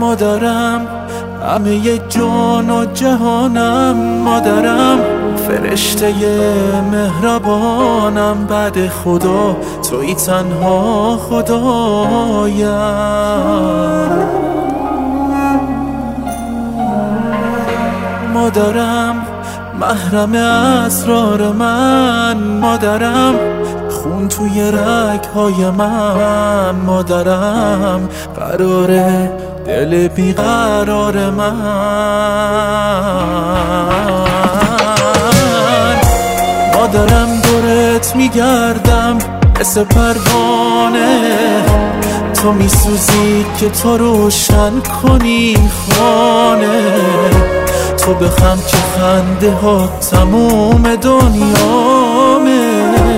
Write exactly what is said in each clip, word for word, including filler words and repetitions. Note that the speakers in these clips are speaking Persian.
مادرم، همه جان و جهانم. مادرم، فرشته مهربانم. بعد خدا تویی تنها خدایم. مادرم، محرم اسرار من. مادرم، خون توی رگ‌های من. مادرم، قراره دل بیقرار من. مادرم، دورت میگردم مثل پروانه. تو میسوزی که تو روشن کنی خانه. تو بخم که خنده ها تموم دنیامه.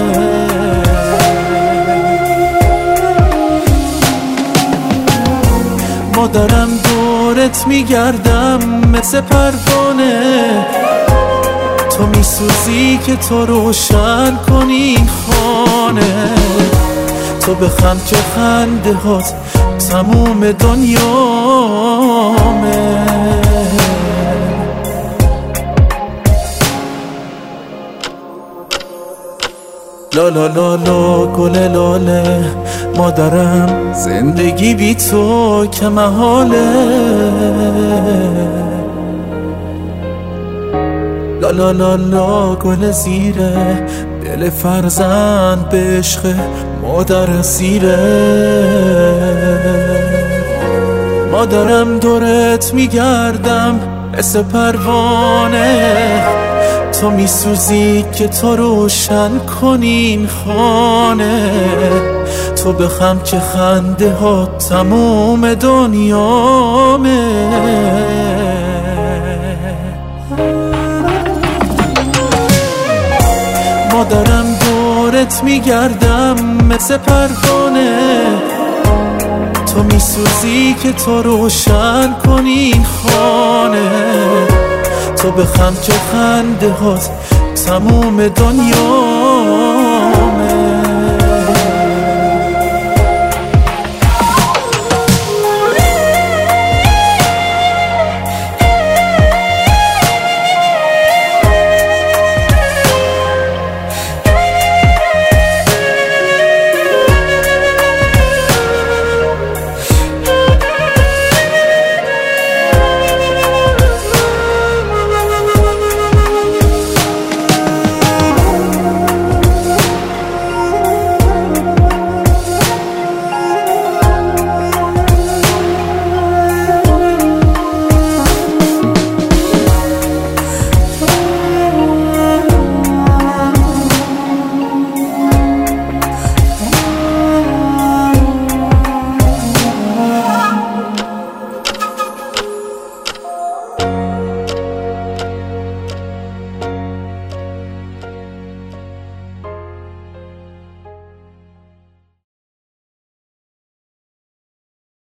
مادرم، دورت میگردم مثل پروانه. تو میسوزی که تو روشن کنی خانه. تو بخم که خنده هات تموم دنیامه. لا لا لا لا گل لاله. مادرم، زندگی بی تو که محاله. لا لا لا لا گل زیره. دل فرزند به عشق مادر سیره. مادرم، دورت میگردم مثل پروانه. تو میسوزی که تو روشن کنین خانه. تو بخم که خنده ها تموم دنیامه. مادرم، دورت میگردم مثل پروانه. تو میسوزی که تو روشن کنین خانه. تو بخم که خنده هات تموم دنیا